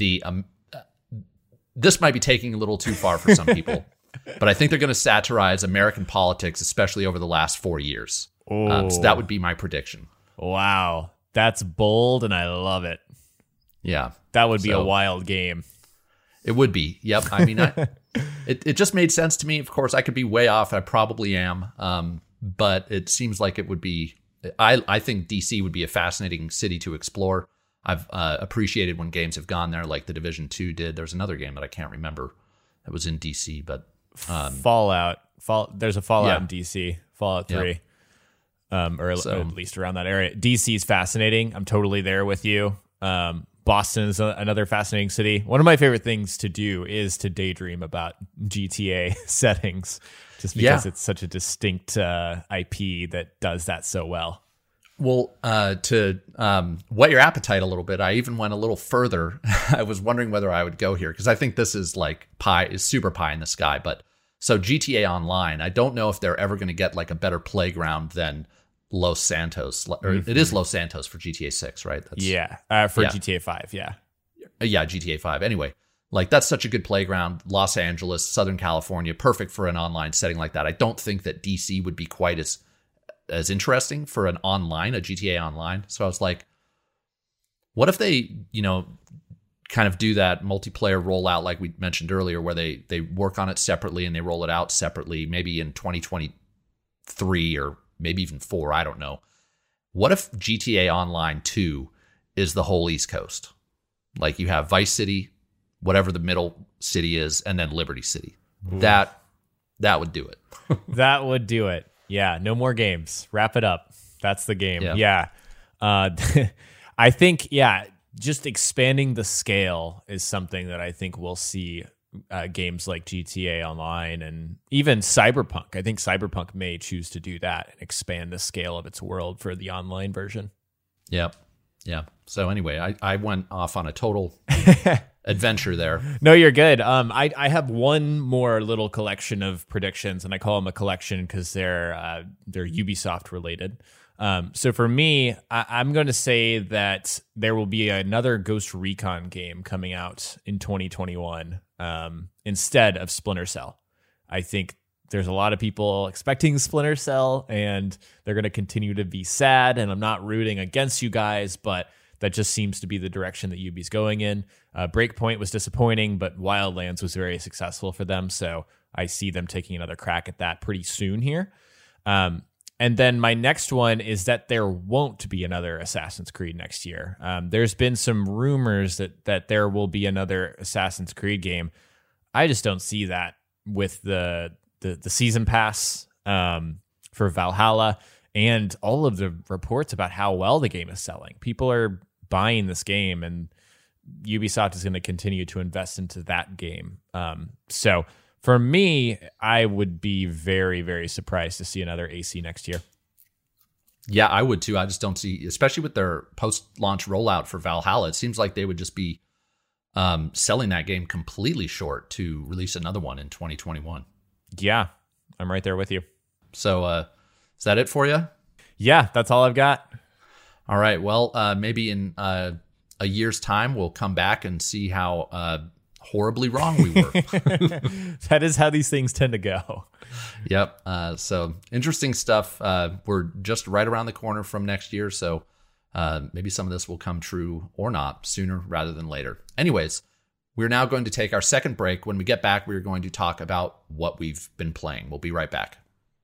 this might be taking a little too far for some people, but I think they're going to satirize American politics, especially over the last 4 years. So that would be my prediction. Wow. That's bold, and I love it. Yeah. That would be a wild game. It would be. Yep. I mean, it just made sense to me. Of course, I could be way off. I probably am. But it seems like it would be... I think DC would be a fascinating city to explore. I've appreciated when games have gone there, like The Division 2 did. There's another game that I can't remember that was in DC, but... Fallout. There's a Fallout in DC. Fallout 3. Yep. Or at least around that area. DC is fascinating. I'm totally there with you. Boston is another fascinating city. One of my favorite things to do is to daydream about GTA settings, just because it's such a distinct IP that does that so well. Well, to whet your appetite a little bit, I even went a little further. I was wondering whether I would go here because I think this is like super pie in the sky. But so GTA Online, I don't know if they're ever going to get like a better playground than Los Santos, or it is Los Santos for GTA 6, right? For GTA 5, yeah. Yeah, GTA 5. Anyway, like that's such a good playground. Los Angeles, Southern California, perfect for an online setting like that. I don't think that DC would be quite as interesting for a GTA Online. So I was like, what if they, kind of do that multiplayer rollout like we mentioned earlier, where they work on it separately and they roll it out separately, maybe in 2023 or maybe even 4, I don't know. What if GTA Online 2 is the whole East Coast? Like you have Vice City, whatever the middle city is, and then Liberty City. Ooh. That would do it. That would do it. Yeah, no more games. Wrap it up. That's the game. Yeah. I think, just expanding the scale is something that I think we'll see games like GTA Online and even Cyberpunk. I think Cyberpunk may choose to do that and expand the scale of its world for the online version. Yep. Yeah. So anyway, I went off on a total adventure there. No, you're good. I have one more little collection of predictions, and I call them a collection because they're Ubisoft related. So for me, I'm going to say that there will be another Ghost Recon game coming out in 2021 instead of Splinter Cell. I think there's a lot of people expecting Splinter Cell, and they're going to continue to be sad, and I'm not rooting against you guys, but that just seems to be the direction that Ubi's going in. Breakpoint was disappointing, but Wildlands was very successful for them, so I see them taking another crack at that pretty soon here. And then my next one is that there won't be another Assassin's Creed next year. There's been some rumors that there will be another Assassin's Creed game. I just don't see that with the season pass for Valhalla and all of the reports about how well the game is selling. People are buying this game, and Ubisoft is going to continue to invest into that game. So for me, I would be very, very surprised to see another AC next year. Yeah, I would too. I just don't see, especially with their post-launch rollout for Valhalla, it seems like they would just be selling that game completely short to release another one in 2021. Yeah, I'm right there with you. So is that it for you? Yeah, that's all I've got. All right. Well, maybe in a year's time, we'll come back and see how horribly wrong we were. That is how these things tend to go. Yep. So interesting stuff. We're just right around the corner from next year. So maybe some of this will come true or not sooner rather than later. Anyways, we're now going to take our second break. When we get back, we're going to talk about what we've been playing. We'll be right back.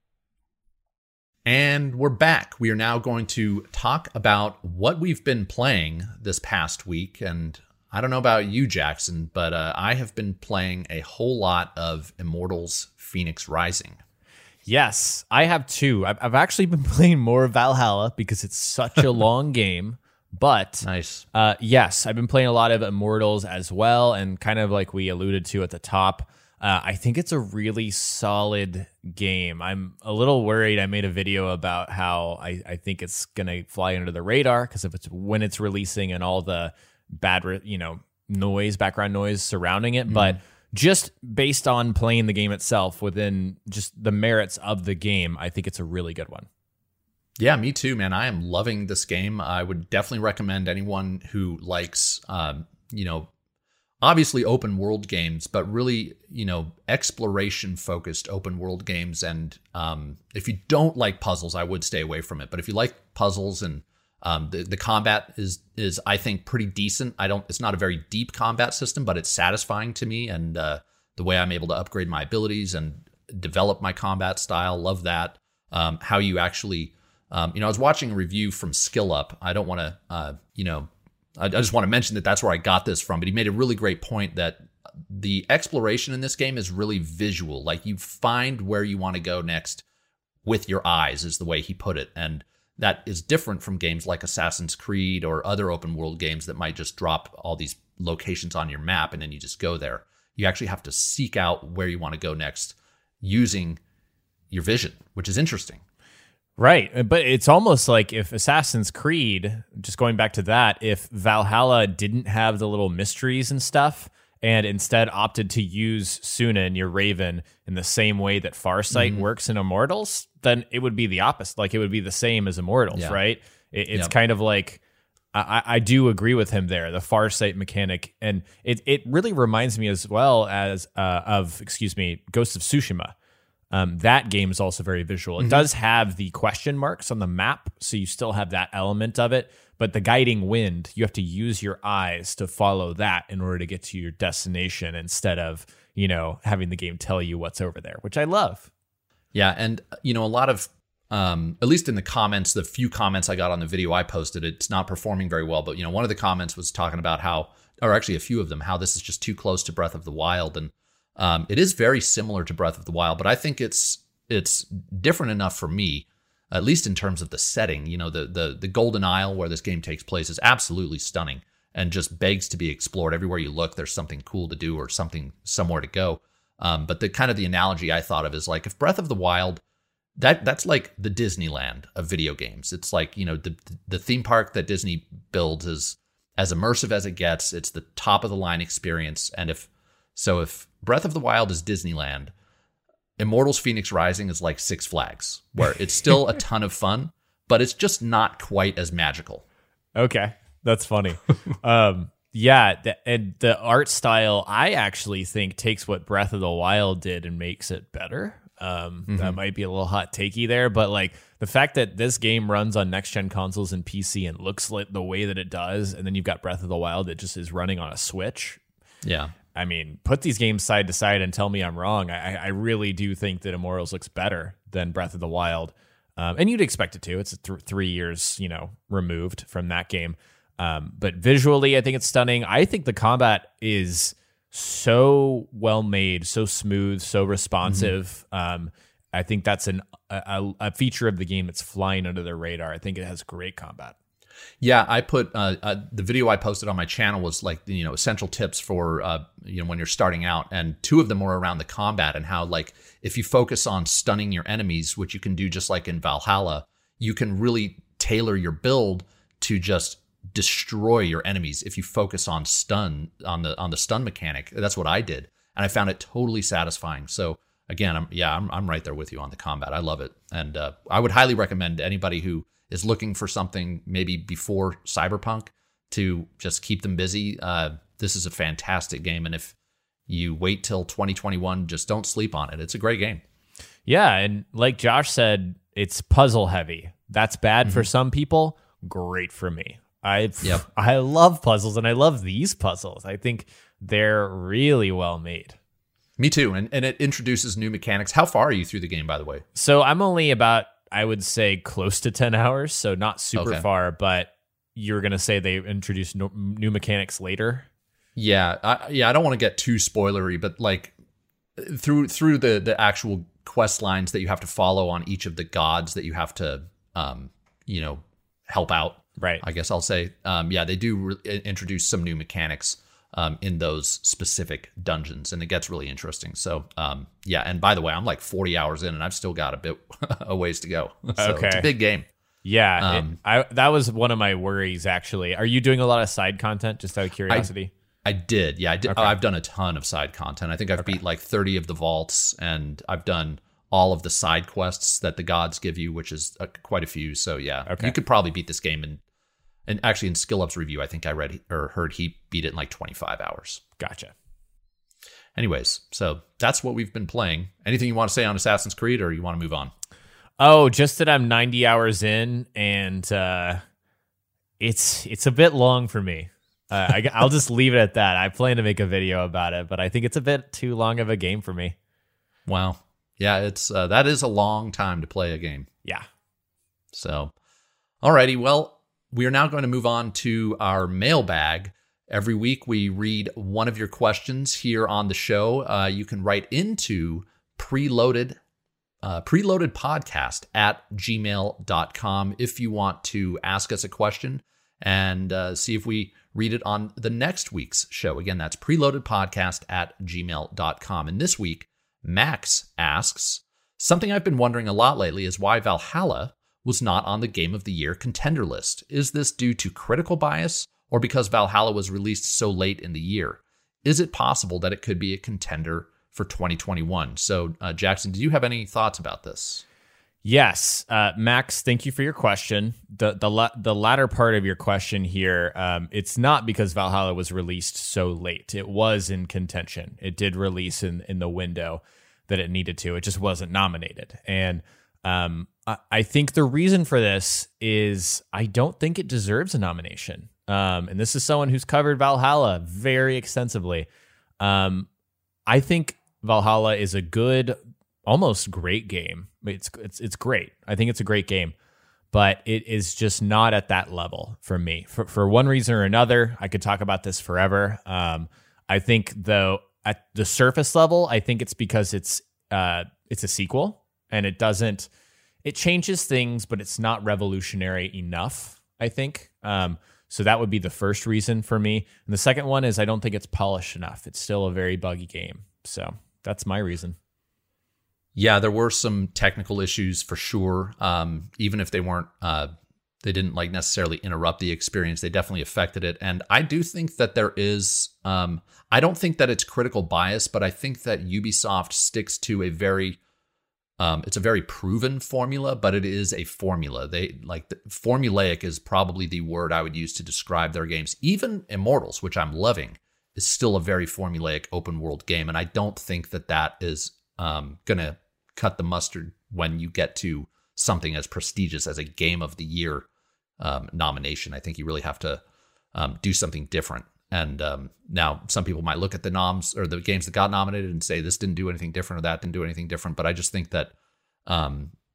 And we're back. We are now going to talk about what we've been playing this past week. And I don't know about you, Jackson, but I have been playing a whole lot of Immortals Fenyx Rising. Yes, I have too. I've actually been playing more Valhalla because it's such a long game. But nice. Yes, I've been playing a lot of Immortals as well. And kind of like we alluded to at the top, I think it's a really solid game. I'm a little worried. I made a video about how I think it's going to fly under the radar because when it's releasing and all the bad, background noise surrounding it. But just based on playing the game itself, within just the merits of the game, I think it's a really good one. Yeah, me too, man. I am loving this game. I would definitely recommend anyone who likes, obviously open world games, but really, exploration focused open world games. And if you don't like puzzles, I would stay away from it. But if you like puzzles and the combat is I think pretty decent. It's not a very deep combat system, but it's satisfying to me. And the way I'm able to upgrade my abilities and develop my combat style, love that. How you actually, I was watching a review from Skill Up. I don't want to, I just want to mention that that's where I got this from, but he made a really great point that the exploration in this game is really visual. Like you find where you want to go next with your eyes is the way he put it. And that is different from games like Assassin's Creed or other open world games that might just drop all these locations on your map and then you just go there. You actually have to seek out where you want to go next using your vision, which is interesting. Right. But it's almost like if Assassin's Creed, just going back to that, if Valhalla didn't have the little mysteries and stuff and instead opted to use Sunan, your Raven, in the same way that Farsight works in Immortals, then it would be the opposite. Like it would be the same as Immortals, right? It's kind of like, I do agree with him there, the Farsight mechanic. And it really reminds me as well as of Ghost of Tsushima. That game is also very visual. It does have the question marks on the map, so you still have that element of it. But the guiding wind, you have to use your eyes to follow that in order to get to your destination instead of, having the game tell you what's over there, which I love. Yeah, and, a lot of, at least in the comments, the few comments I got on the video I posted, it's not performing very well. But, one of the comments was talking about how this is just too close to Breath of the Wild. And it is very similar to Breath of the Wild, but I think it's different enough for me, at least in terms of the setting. The Golden Isle where this game takes place is absolutely stunning and just begs to be explored. Everywhere you look, there's something cool to do or somewhere to go. But the analogy I thought of is like if Breath of the Wild, that's like the Disneyland of video games. It's like, the theme park that Disney builds is as immersive as it gets. It's the top of the line experience. And if Breath of the Wild is Disneyland, Immortals Fenyx Rising is like Six Flags, where it's still a ton of fun, but it's just not quite as magical. Okay, that's funny. And the art style, I actually think takes what Breath of the Wild did and makes it better. That might be a little hot takey there, but like the fact that this game runs on next-gen consoles and PC and looks like the way that it does, and then you've got Breath of the Wild that just is running on a Switch. Yeah. I mean, put these games side to side and tell me I'm wrong. I really do think that Immortals looks better than Breath of the Wild. And you'd expect it to. It's 3 years, removed from that game. But visually, I think it's stunning. I think the combat is so well made, so smooth, so responsive. I think that's a feature of the game that's flying under the radar. I think it has great combat. Yeah, I put the video I posted on my channel was like, essential tips for, when you're starting out. And 2 of them were around the combat and how, like, if you focus on stunning your enemies, which you can do just like in Valhalla, you can really tailor your build to just destroy your enemies if you focus on stun, on the stun mechanic. That's what I did. And I found it totally satisfying. So again, I'm right there with you on the combat. I love it. And I would highly recommend anybody who is looking for something maybe before Cyberpunk to just keep them busy. This is a fantastic game. And if you wait till 2021, just don't sleep on it. It's a great game. Yeah. And like Josh said, it's puzzle heavy. That's bad for some people. Great for me. I love puzzles, and I love these puzzles. I think they're really well made. Me too. And it introduces new mechanics. How far are you through the game, by the way? So I'm only about, I would say, close to 10 hours, so not super far, but you're going to say they introduce new mechanics later? Yeah. I don't want to get too spoilery, but like through the actual quest lines that you have to follow on each of the gods that you have to, help out. Right. I guess I'll say, they do introduce some new mechanics in those specific dungeons, and it gets really interesting. So, and by the way, I'm like 40 hours in, and I've still got a ways to go. So It's a big game. Yeah, that was one of my worries, actually. Are you doing a lot of side content, just out of curiosity? I did. Yeah, I did. Okay. I've done a ton of side content. I think I've beat like 30 of the vaults, and I've done all of the side quests that the gods give you, which is quite a few. So yeah, you could probably beat this game and actually in SkillUp's review, I think I read or heard he beat it in like 25 hours. Gotcha. Anyways, so that's what we've been playing. Anything you want to say on Assassin's Creed, or you want to move on? Oh, just that I'm 90 hours in, and it's a bit long for me. I'll just leave it at that. I plan to make a video about it, but I think it's a bit too long of a game for me. Wow. Yeah, it's that is a long time to play a game. Yeah. So, alrighty. Well, we are now going to move on to our mailbag. Every week we read one of your questions here on the show. You can write into preloaded podcast at gmail.com if you want to ask us a question and see if we read it on the next week's show. Again, that's preloaded podcast at gmail.com. And this week, Max asks, something I've been wondering a lot lately is why Valhalla was not on the Game of the Year contender list. Is this due to critical bias or because Valhalla was released so late in the year? Is it possible that it could be a contender for 2021? So, Jackson, do you have any thoughts about this? Yes. Max, thank you for your question. The latter part of your question here, it's not because Valhalla was released so late. It was in contention. It did release in the window that it needed to. It just wasn't nominated. And I think the reason for this is I don't think it deserves a nomination. And this is someone who's covered Valhalla very extensively. I think Valhalla is a good, almost great game. It's great. I think it's a great game, but it is just not at that level for me. For one reason or another, I could talk about this forever. I think though at the surface level, I think it's because it's a sequel and it changes things, but it's not revolutionary enough, I think. So that would be the first reason for me. And the second one is I don't think it's polished enough. It's still a very buggy game. So that's my reason. Yeah, there were some technical issues for sure. Even if they weren't, they didn't like necessarily interrupt the experience. They definitely affected it. And I do think that there is, I don't think that it's critical bias, but I think that Ubisoft sticks to a very, it's a very proven formula, but it is a formula. Formulaic is probably the word I would use to describe their games. Even Immortals, which I'm loving, is still a very formulaic open world game. And I don't think that is going to cut the mustard when you get to something as prestigious as a Game of the Year nomination. I think you really have to do something different. And now some people might look at the noms or the games that got nominated and say this didn't do anything different or that didn't do anything different. But I just think that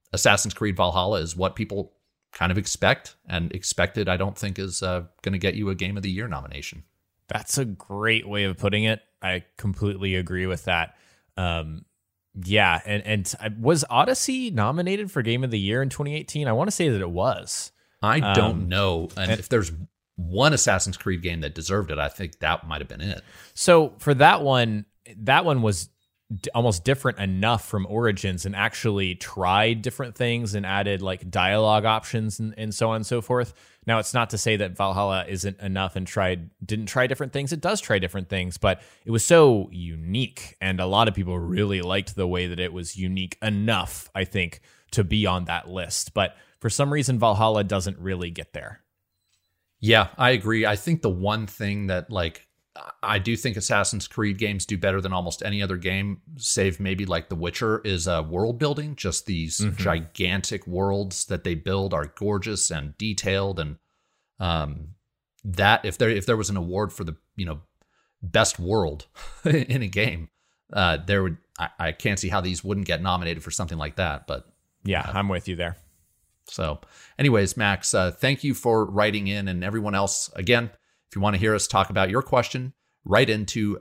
Assassin's Creed Valhalla is what people kind of expect, and expected, I don't think is going to get you a Game of the Year nomination. That's a great way of putting it. I completely agree with that. Yeah, and was Odyssey nominated for Game of the Year in 2018? I want to say that it was. I don't know. And if there's one Assassin's Creed game that deserved it, I think that might have been it. So for that one was almost different enough from Origins and actually tried different things and added like dialogue options and so on and so forth. Now, it's not to say that Valhalla isn't enough and didn't try different things. It does try different things, but it was so unique. And a lot of people really liked the way that it was unique enough, I think, to be on that list. But for some reason, Valhalla doesn't really get there. Yeah, I agree. I think the one thing that I do think Assassin's Creed games do better than almost any other game, save maybe like The Witcher, is world building. Just these gigantic worlds that they build are gorgeous and detailed, and that if there was an award for the best world in a game, there would I can't see how these wouldn't get nominated for something like that. But yeah, I'm with you there. So, anyways, Max, thank you for writing in, and everyone else again. If you want to hear us talk about your question, write into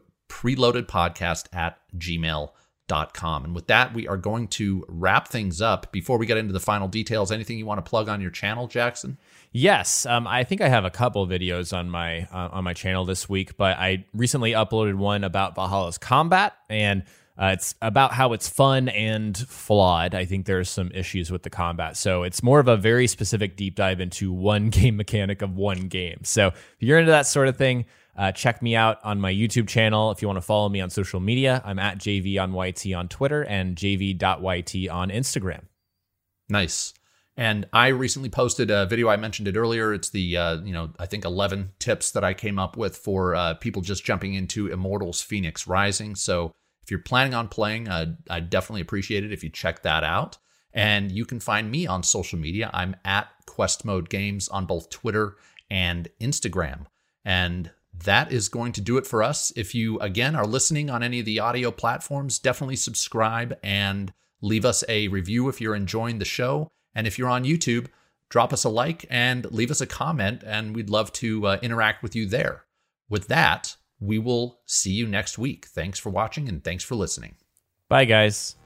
preloadedpodcast@gmail.com. And with that, we are going to wrap things up. Before we get into the final details, anything you want to plug on your channel, Jackson? Yes, I think I have a couple of videos on my channel this week, but I recently uploaded one about Valhalla's combat, and it's about how it's fun and flawed. I think there's some issues with the combat. So it's more of a very specific deep dive into one game mechanic of one game. So if you're into that sort of thing, check me out on my YouTube channel. If you want to follow me on social media, I'm at JV on Twitter and JV.YT on Instagram. Nice. And I recently posted a video. I mentioned it earlier. It's the, I think 11 tips that I came up with for people just jumping into Immortals Fenyx Rising. So if you're planning on playing, I'd definitely appreciate it if you check that out. And you can find me on social media. I'm at Quest Mode Games on both Twitter and Instagram. And that is going to do it for us. If you, again, are listening on any of the audio platforms, definitely subscribe and leave us a review if you're enjoying the show. And if you're on YouTube, drop us a like and leave us a comment, and we'd love to interact with you there. With that, we will see you next week. Thanks for watching and thanks for listening. Bye, guys.